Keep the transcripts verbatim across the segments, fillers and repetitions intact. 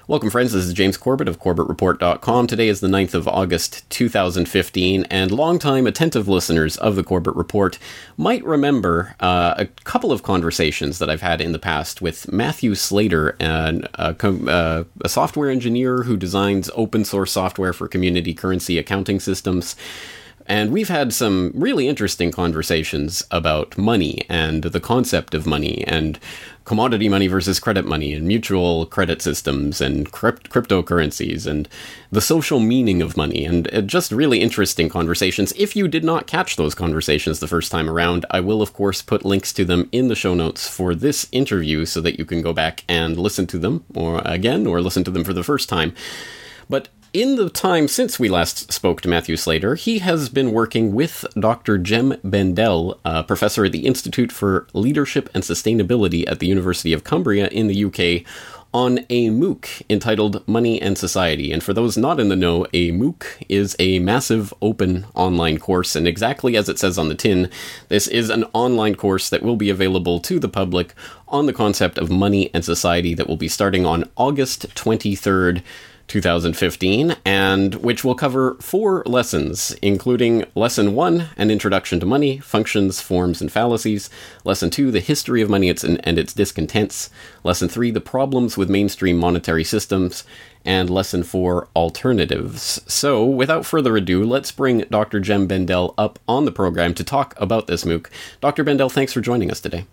Welcome, friends. This is James Corbett of Corbett Report dot com. Today is the ninth of August, two thousand fifteen, and longtime attentive listeners of the Corbett Report might remember uh, a couple of conversations that I've had in the past with Matthew Slater, an, uh, com- uh, a software engineer who designs open source software for community currency accounting systems. And we've had some really interesting conversations about money and the concept of money and commodity money versus credit money and mutual credit systems and crypt- cryptocurrencies and the social meaning of money, and uh, just really interesting conversations. If you did not catch those conversations the first time around, I will, of course, put links to them in the show notes for this interview so that you can go back and listen to them or again or listen to them for the first time. But in the time since we last spoke to Matthew Slater, he has been working with Doctor Jem Bendell, a professor at the Institute for Leadership and Sustainability at the University of Cumbria in the U K, on a MOOC entitled Money and Society. And for those not in the know, a MOOC is a massive open online course, and exactly as it says on the tin, this is an online course that will be available to the public on the concept of money and society that will be starting on August twenty-third, two thousand fifteen, and which will cover four lessons, including Lesson one, An Introduction to Money, Functions, Forms, and Fallacies. Lesson two, The History of Money and its Discontents. Lesson three, The Problems with Mainstream Monetary Systems. And Lesson four, Alternatives. So, without further ado, let's bring Doctor Jem Bendell up on the program to talk about this MOOC. Doctor Bendell, thanks for joining us today.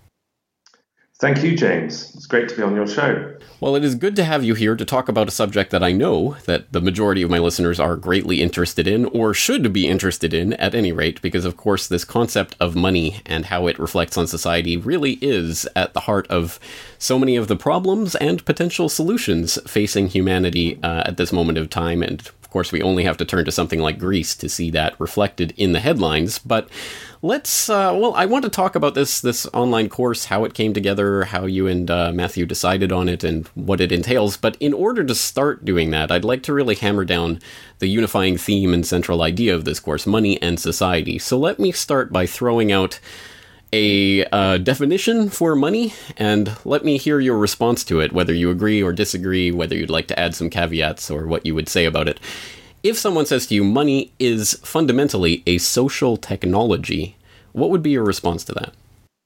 Thank you, James. It's great to be on your show. Well, it is good to have you here to talk about a subject that I know that the majority of my listeners are greatly interested in, or should be interested in at any rate, because of course this concept of money and how it reflects on society really is at the heart of so many of the problems and potential solutions facing humanity uh, at this moment of time. And of course, we only have to turn to something like Greece to see that reflected in the headlines. But let's, uh, well, I want to talk about this this online course, how it came together, how you and uh, Matthew decided on it, and what it entails. But in order to start doing that, I'd like to really hammer down the unifying theme and central idea of this course, money and society. So let me start by throwing out a uh, definition for money, and let me hear your response to it, whether you agree or disagree, whether you'd like to add some caveats or what you would say about it. If someone says to you, money is fundamentally a social technology, what would be your response to that?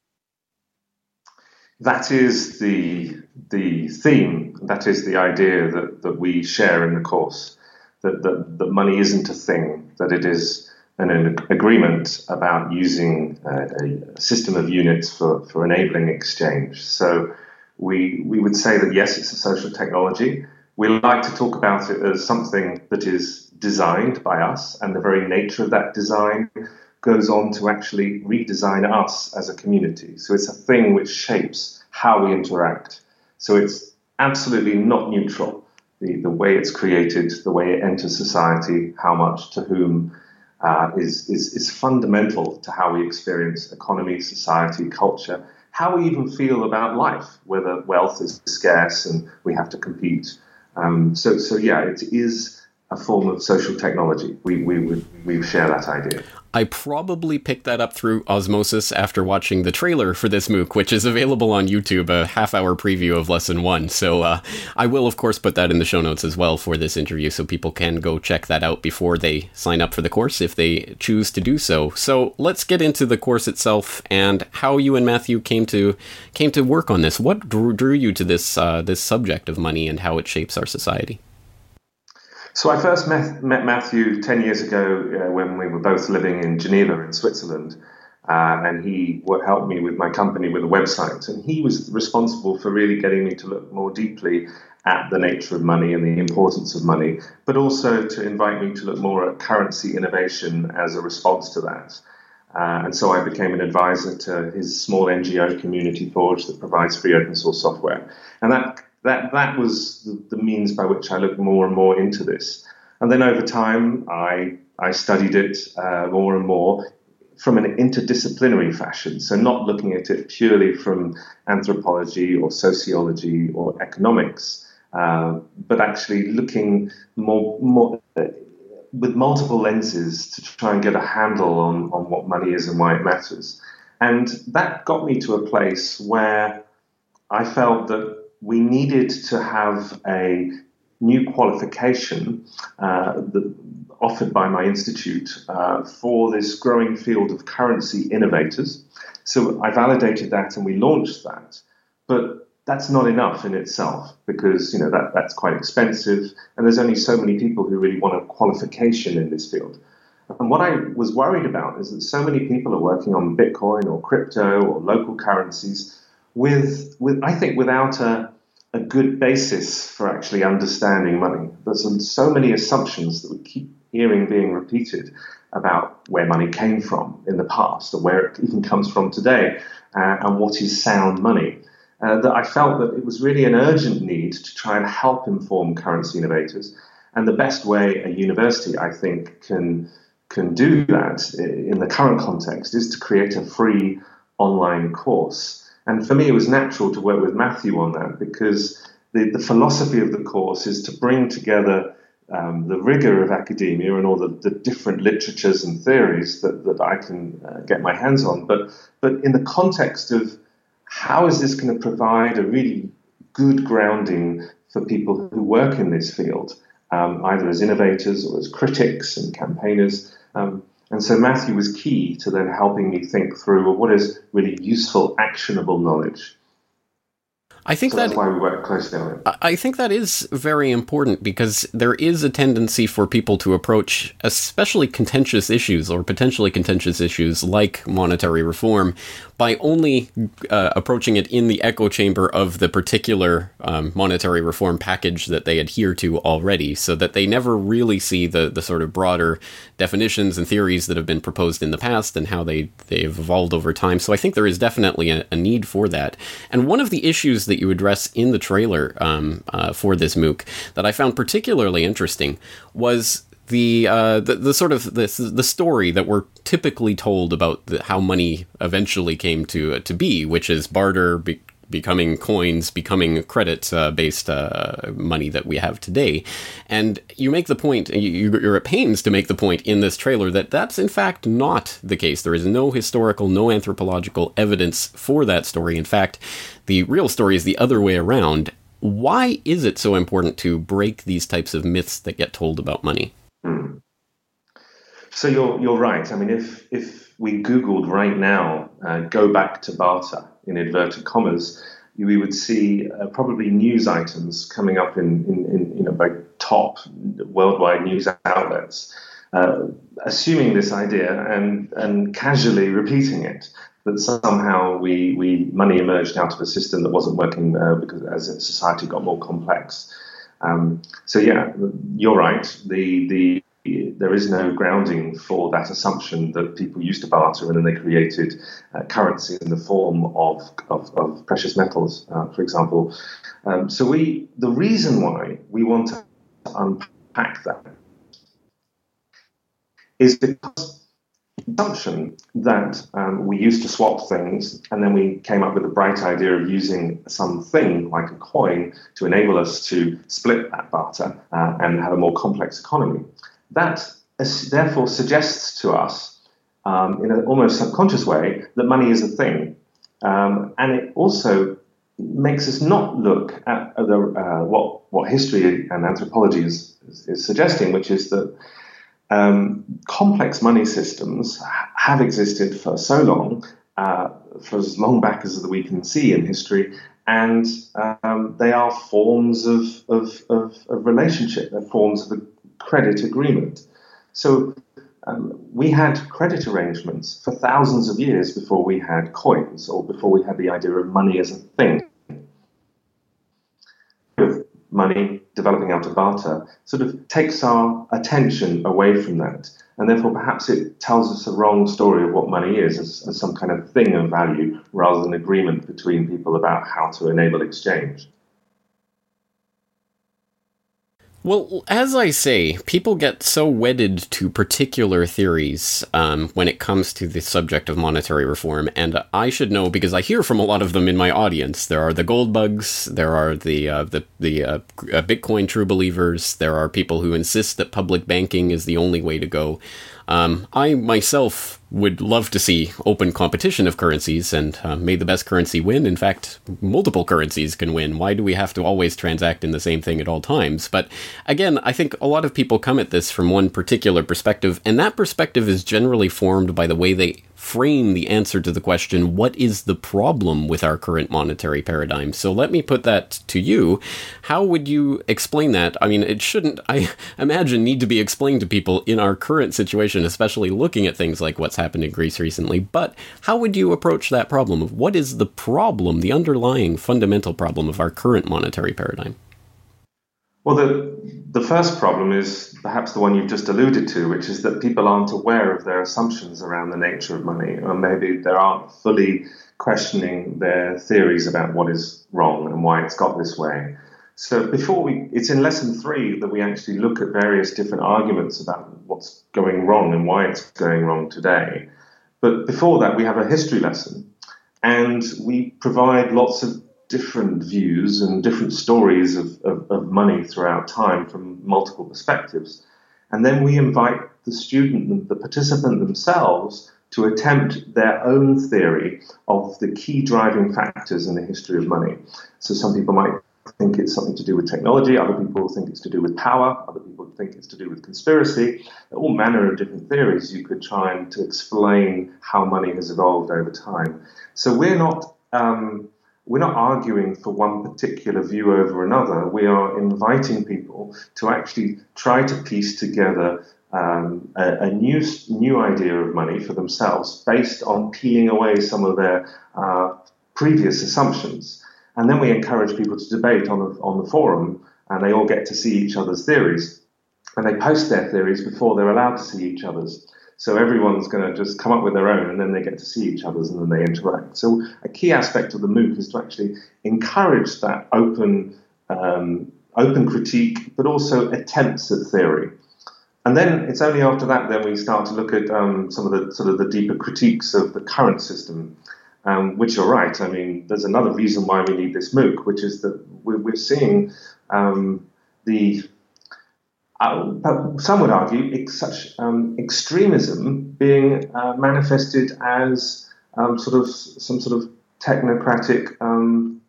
That is the the theme, that is the idea that, that we share in the course, that, that, that money isn't a thing, that it is an, an agreement about using a, a system of units for, for enabling exchange. So we we would say that yes, it's a social technology. We like to talk about it as something that is designed by us, and the very nature of that design goes on to actually redesign us as a community. So it's a thing which shapes how we interact. So it's absolutely not neutral. The, the way it's created, the way it enters society, how much to whom, uh, is, is, is fundamental to how we experience economy, society, culture, how we even feel about life, whether wealth is scarce and we have to compete. Um, so, so yeah, it is a form of social technology. We we would we share that idea. I probably picked that up through osmosis after watching the trailer for this MOOC, which is available on YouTube, a half-hour preview of Lesson one. So uh, I will, of course, put that in the show notes as well for this interview, so people can go check that out before they sign up for the course, if they choose to do so. So let's get into the course itself and how you and Matthew came to came to work on this. What drew, drew you to this uh, this subject of money and how it shapes our society? So I first met, met Matthew ten years ago uh, when we were both living in Geneva in Switzerland, uh, and he w- helped me with my company with a website. And he was responsible for really getting me to look more deeply at the nature of money and the importance of money, but also to invite me to look more at currency innovation as a response to that. Uh, and so I became an advisor to his small N G O, Community Forge, that provides free open source software. And that That that was the, the means by which I looked more and more into this. And then over time, I I studied it uh, more and more from an interdisciplinary fashion. So not looking at it purely from anthropology or sociology or economics, uh, but actually looking more more uh, with multiple lenses to try and get a handle on, on what money is and why it matters. And that got me to a place where I felt that we needed to have a new qualification uh, that, offered by my institute uh, for this growing field of currency innovators. So I validated that and we launched that. But that's not enough in itself because, you know, that, that's quite expensive and there's only so many people who really want a qualification in this field. And what I was worried about is that so many people are working on Bitcoin or crypto or local currencies with, with I think, without a, a good basis for actually understanding money. There's so many assumptions that we keep hearing being repeated about where money came from in the past or where it even comes from today uh, and what is sound money. Uh, that I felt that it was really an urgent need to try and help inform currency innovators. And the best way a university, I think, can can do that in the current context is to create a free online course. And for me, it was natural to work with Matthew on that because the, the philosophy of the course is to bring together um, the rigor of academia and all the, the different literatures and theories that, that I can uh, get my hands on, but but in the context of how is this going to provide a really good grounding for people who work in this field, um, either as innovators or as critics and campaigners. Um, and so Matthew was key to then helping me think through, well, what is really useful, actionable knowledge? I think so that, that's why we work closely on it. I think that is very important because there is a tendency for people to approach especially contentious issues or potentially contentious issues like monetary reform by only uh, approaching it in the echo chamber of the particular um, monetary reform package that they adhere to already, so that they never really see the, the sort of broader definitions and theories that have been proposed in the past and how they, they've evolved over time. So I think there is definitely a, a need for that. And one of the issues that you address in the trailer um, uh, for this MOOC that I found particularly interesting was the uh, the, the sort of the, the story that we're typically told about the, how money eventually came to uh, to be, which is barter be, becoming coins, becoming credit uh, based uh, money that we have today. And you make the point, you, you're at pains to make the point in this trailer that that's in fact not the case. There is no historical, no anthropological evidence for that story. In fact, the real story is the other way around. Why is it so important to break these types of myths that get told about money? Hmm. So you're you're right. I mean, if if we Googled right now, uh, go back to barter in inverted commas, we would see uh, probably news items coming up in, in, in you know by top worldwide news outlets, uh, assuming this idea and and casually repeating it, that somehow we we money emerged out of a system that wasn't working uh, because as society got more complex. Um, so yeah, you're right. The the there is no grounding for that assumption that people used to barter and then they created uh, currency in the form of of, of precious metals, uh, for example. Um, so we the reason why we want to unpack that is because the assumption that um, we used to swap things and then we came up with the bright idea of using something like a coin to enable us to split that barter uh, and have a more complex economy. That is, therefore suggests to us um, in an almost subconscious way that money is a thing. Um, and it also makes us not look at the, uh, what, what history and anthropology is, is, is suggesting, which is that Um, complex money systems have existed for so long, uh, for as long back as we can see in history, and um, they are forms of, of, of, of relationship, they're forms of a credit agreement. So um, we had credit arrangements for thousands of years before we had coins or before we had the idea of money as a thing. Money developing out of barter sort of takes our attention away from that, and therefore perhaps it tells us a wrong story of what money is as, as some kind of thing of value rather than agreement between people about how to enable exchange. Well, as I say, people get so wedded to particular theories um, when it comes to the subject of monetary reform, and I should know because I hear from a lot of them in my audience. There are the gold bugs, there are the uh, the, the uh, Bitcoin true believers, there are people who insist that public banking is the only way to go. Um, I myself would love to see open competition of currencies, and uh, may the best currency win. In fact, multiple currencies can win. Why do we have to always transact in the same thing at all times? But again, I think a lot of people come at this from one particular perspective, and that perspective is generally formed by the way they frame the answer to the question, what is the problem with our current monetary paradigm? So let me put that to you. How would you explain that? I mean, it shouldn't, I imagine, need to be explained to people in our current situation, especially looking at things like what's happened in Greece recently. But how would you approach that problem of what is the problem, the underlying fundamental problem of our current monetary paradigm? Well, the the first problem is perhaps the one you've just alluded to, which is that people aren't aware of their assumptions around the nature of money, or maybe they aren't fully questioning their theories about what is wrong and why it's got this way. So before we, it's in lesson three that we actually look at various different arguments about what's going wrong and why it's going wrong today. But before that, we have a history lesson, and we provide lots of different views and different stories of, of, of money throughout time from multiple perspectives. And then we invite the student, the participant themselves, to attempt their own theory of the key driving factors in the history of money. So some people might think it's something to do with technology, other people think it's to do with power, other people think it's to do with conspiracy. All manner of different theories you could try and to explain how money has evolved over time. So we're not um, We're not arguing for one particular view over another. We are inviting people to actually try to piece together um, a, a new new idea of money for themselves based on peeling away some of their uh, previous assumptions. And then we encourage people to debate on the, on the forum, and they all get to see each other's theories. And they post their theories before they're allowed to see each other's. So everyone's going to just come up with their own, and then they get to see each other's, and then they interact. So a key aspect of the MOOC is to actually encourage that open, um, open critique, but also attempts at theory. And then it's only after that then we start to look at um, some of the sort of the deeper critiques of the current system, um, which are right. I mean, there's another reason why we need this MOOC, which is that we're, we're seeing um, the Uh, but some would argue ex- such um, extremism being uh, manifested as um, sort of some sort of technocratic, um,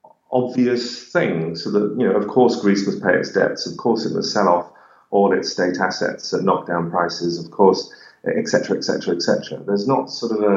obvious thing. So that, you know, of course, Greece must pay its debts. Of course, it must sell off all its state assets at knockdown prices. Of course, et cetera, et cetera, et cetera. There's not sort of a.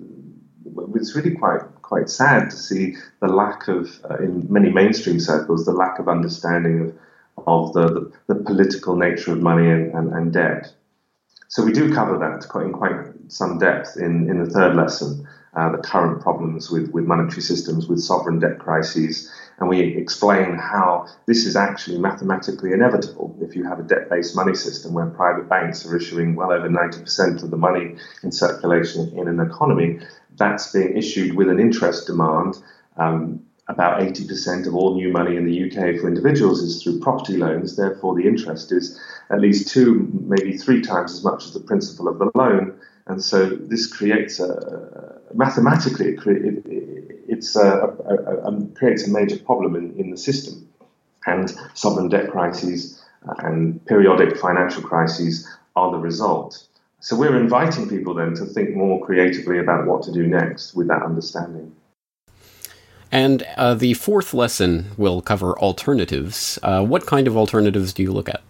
It's really quite quite sad to see the lack of, uh, in many mainstream circles, the lack of understanding of. of the, the, the political nature of money and, and, and debt. So we do cover that quite, in quite some depth in, in the third lesson, uh, the current problems with, with monetary systems, with sovereign debt crises, and we explain how this is actually mathematically inevitable. If you have a debt-based money system where private banks are issuing well over ninety percent of the money in circulation in an economy, that's being issued with an interest demand. Um, About eighty percent of all new money in the U K for individuals is through property loans. Therefore, the interest is at least two, maybe three times as much as the principal of the loan. And so this creates a, mathematically, it, cre- it, it's a, a, a, a, creates a major problem in, in the system. And sovereign debt crises and periodic financial crises are the result. So we're inviting people then to think more creatively about what to do next with that understanding. And uh, the fourth lesson will cover alternatives. Uh, what kind of alternatives do you look at?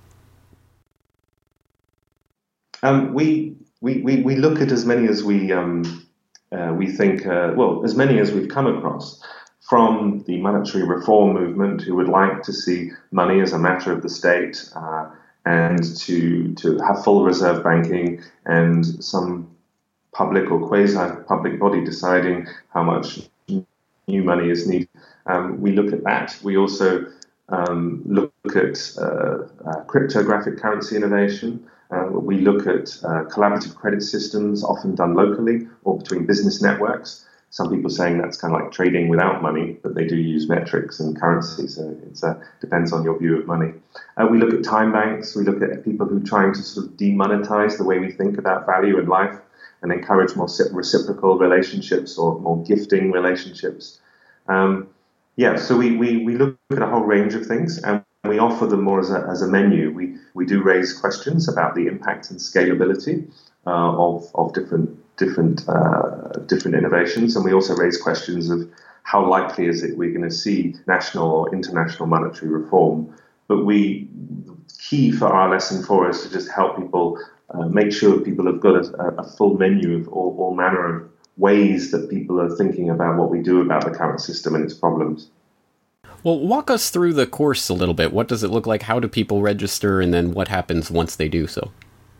Um, we, we we we look at as many as we um, uh, we think uh, well as many as we've come across, from the monetary reform movement, who would like to see money as a matter of the state uh, and to to have full reserve banking and some public or quasi-public body deciding how much new money is needed. Um, we look at that. We also um, look at uh, uh, cryptographic currency innovation. Uh, we look at uh, collaborative credit systems, often done locally or between business networks. Some people saying that's kind of like trading without money, but they do use metrics and currency, so it uh, depends on your view of money. Uh, we look at time banks. We look at people who are trying to sort of demonetize the way we think about value in life and encourage more reciprocal relationships or more gifting relationships. Um, yeah, so we, we, we look at a whole range of things, and we offer them more as a, as a menu. We, we do raise questions about the impact and scalability uh, of, of different different uh, different innovations, and we also raise questions of how likely is it we're going to see national or international monetary reform. But we, the key for our lesson four is to just help people uh, make sure people have got a, a full menu of all, all manner of ways that people are thinking about what we do about the current system and its problems. Well, walk us through the course a little bit. What does it look like? How do people register? And then what happens once they do so?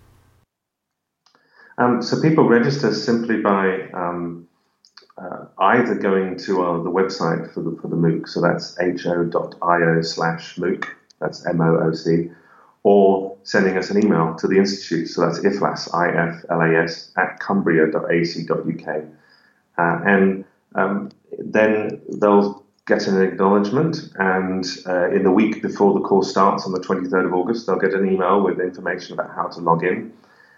Um, so people register simply by um, uh, either going to uh, the website for the for the MOOC, so that's ho.io slash MOOC, that's M O O C, or sending us an email to the Institute, so that's iflas, I F L A S, at cumbria dot a c dot u k. Uh, and um, then they'll get an acknowledgement, and uh, in the week before the course starts on the twenty-third of August, they'll get an email with information about how to log in.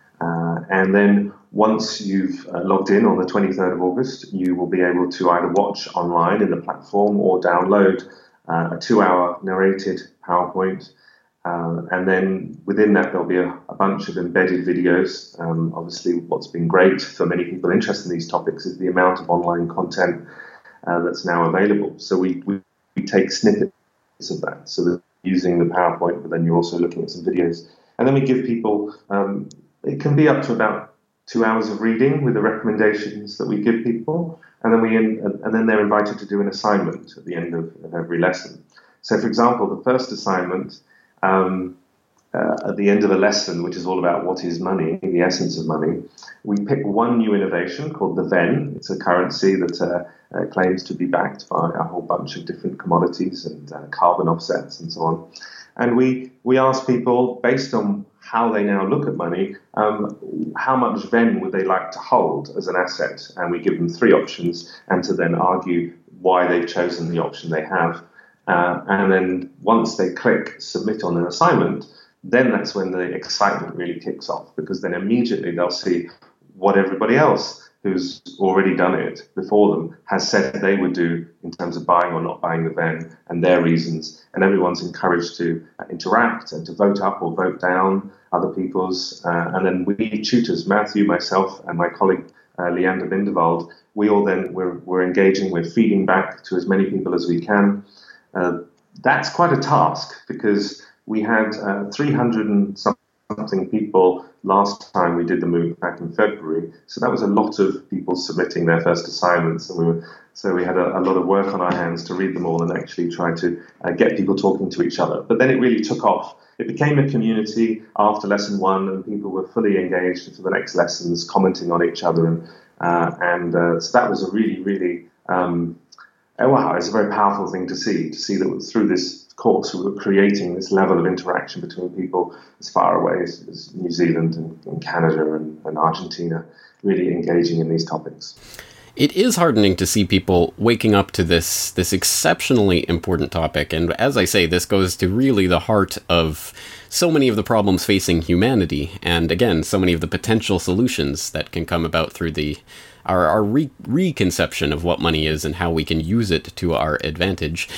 Uh, and then once you've uh, logged in on the twenty-third of August, you will be able to either watch online in the platform or download uh, a two-hour narrated PowerPoint. Uh, and then within that, there'll be a, a bunch of embedded videos. Um, obviously, what's been great for many people interested in these topics is the amount of online content uh, that's now available. So we, we, we take snippets of that. So that using the PowerPoint, but then you're also looking at some videos. And then we give people... Um, It can be up to about two hours of reading with the recommendations that we give people, and then we in, and then they're invited to do an assignment at the end of, of every lesson. So, for example, the first assignment um, uh, at the end of a lesson, which is all about what is money, the essence of money, we pick one new innovation called the V E N. It's a currency that uh, uh, claims to be backed by a whole bunch of different commodities and uh, carbon offsets and so on. And we we ask people, based on how they now look at money, um, how much V E N would they like to hold as an asset? And we give them three options, and to then argue why they've chosen the option they have. Uh, and then once they click submit on an assignment, then that's when the excitement really kicks off, because then immediately they'll see what everybody else who's already done it before them has said they would do in terms of buying or not buying the V E N and their reasons. And everyone's encouraged to interact and to vote up or vote down other people's. Uh, and then we tutors, Matthew, myself, and my colleague, uh, Leander Bindewald, we all then, we're, we're engaging, we're feeding back to as many people as we can. Uh, that's quite a task, because we had uh, three hundred and something people last time we did the MOOC back in February. So that was a lot of people submitting their first assignments, and we were so we had a, a lot of work on our hands to read them all and actually try to uh, get people talking to each other. But then it really took off. It became a community after lesson one, and people were fully engaged for the next lessons, commenting on each other, and uh, and uh, so that was a really, really um, oh, wow, it's a very powerful thing to see. To see that through this course we were creating this level of interaction between people as far away as, as New Zealand and, and Canada and, and Argentina, really engaging in these topics. It is heartening to see people waking up to this this exceptionally important topic. And as I say, this goes to really the heart of so many of the problems facing humanity. And again, so many of the potential solutions that can come about through the our, our re- reconception of what money is and how we can use it to our advantage.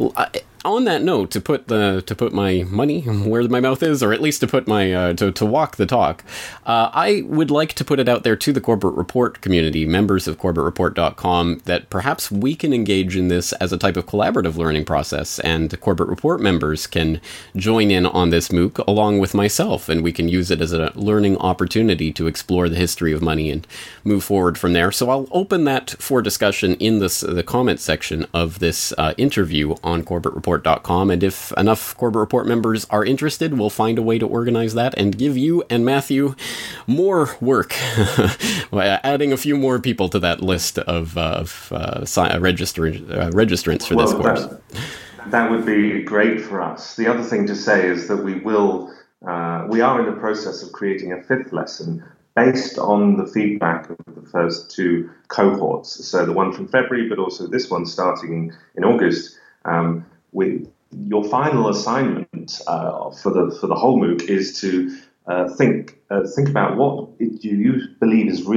On that note, to put the to put my money where my mouth is, or at least to put my uh, to to walk the talk, uh, I would like to put it out there to the Corbett Report community, members of corbett report dot com, that perhaps we can engage in this as a type of collaborative learning process, and Corbett Report members can join in on this MOOC along with myself, and we can use it as a learning opportunity to explore the history of money and move forward from there. So I'll open that for discussion in this the comments section of this uh, interview on corbett report dot com, and if enough Corbett Report members are interested, we'll find a way to organize that and give you and Matthew more work, adding a few more people to that list of, uh, of uh, register, uh, registrants for well, this course. That, that would be great for us. The other thing to say is that we will, uh, we are in the process of creating a fifth lesson based on the feedback of the first two cohorts. So the one from February, but also this one starting in, in August. Um, with your final assignment uh, for the for the whole MOOC is to uh, think uh, think about what do you believe is really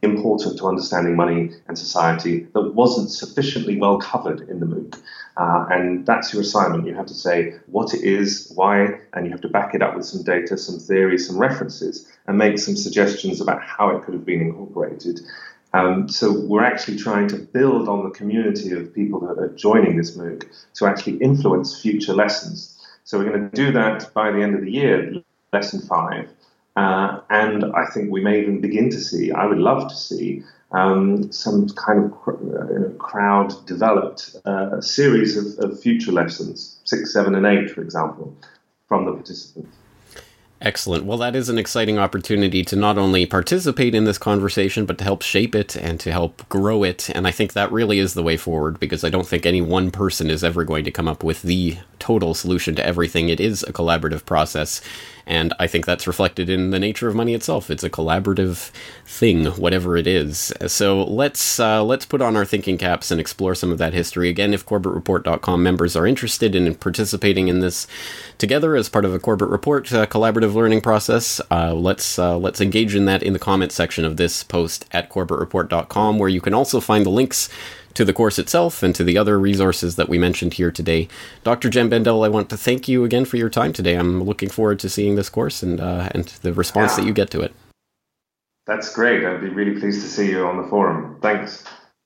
important to understanding money and society that wasn't sufficiently well covered in the MOOC. Uh, and that's your assignment. You have to say what it is, why, and you have to back it up with some data, some theory, some references, and make some suggestions about how it could have been incorporated. Um, so we're actually trying to build on the community of people that are joining this MOOC to actually influence future lessons. So we're going to do that by the end of the year, lesson five. Uh, and I think we may even begin to see, I would love to see, um, some kind of cr- uh, crowd-developed uh, series of, of future lessons, six, seven, and eight, for example, from the participants. Excellent. Well, that is an exciting opportunity to not only participate in this conversation, but to help shape it and to help grow it. And I think that really is the way forward, because I don't think any one person is ever going to come up with the total solution to everything. It is a collaborative process. And I think that's reflected in the nature of money itself. It's a collaborative thing, whatever it is. So let's uh, let's put on our thinking caps and explore some of that history. Again, if Corbett Report dot com members are interested in participating in this together as part of a Corbett Report uh, collaborative learning process, uh, let's uh, let's engage in that in the comments section of this post at Corbett Report dot com, where you can also find the links to the course itself and to the other resources that we mentioned here today. Doctor Jem Bendell, I want to thank you again for your time today. I'm looking forward to seeing this course and uh, and the response yeah. that you get to it. That's great. I'd be really pleased to see you on the forum. Thanks.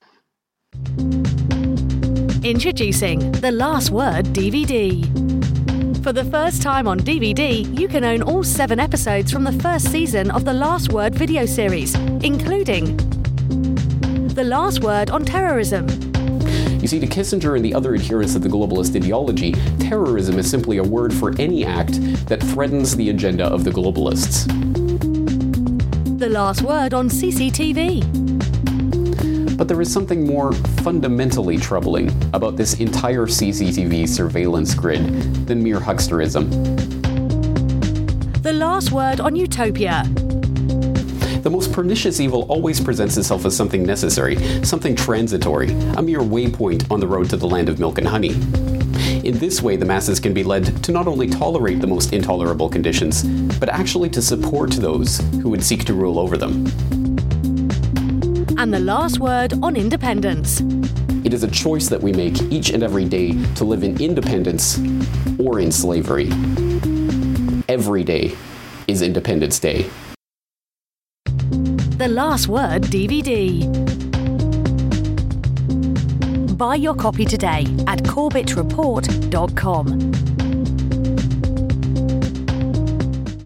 Introducing The Last Word D V D. For the first time on D V D, you can own all seven episodes from the first season of The Last Word video series, including The Last Word on Terrorism. You see, to Kissinger and the other adherents of the globalist ideology, terrorism is simply a word for any act that threatens the agenda of the globalists. The Last Word on C C T V. But there is something more fundamentally troubling about this entire C C T V surveillance grid than mere hucksterism. The Last Word on Utopia. The most pernicious evil always presents itself as something necessary, something transitory, a mere waypoint on the road to the land of milk and honey. In this way, the masses can be led to not only tolerate the most intolerable conditions, but actually to support those who would seek to rule over them. And the Last Word on Independence. It is a choice that we make each and every day to live in independence or in slavery. Every day is Independence Day. The Last Word D V D. Buy your copy today at Corbett Report dot com.